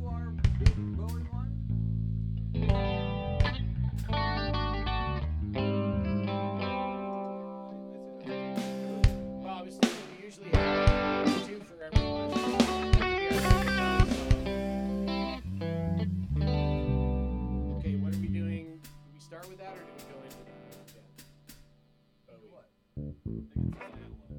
our big Bowie one? Well, I was thinking we usually have two for everyone. Okay, what are we doing? Do we start with that or do we go into that? What? I think it's a standalone.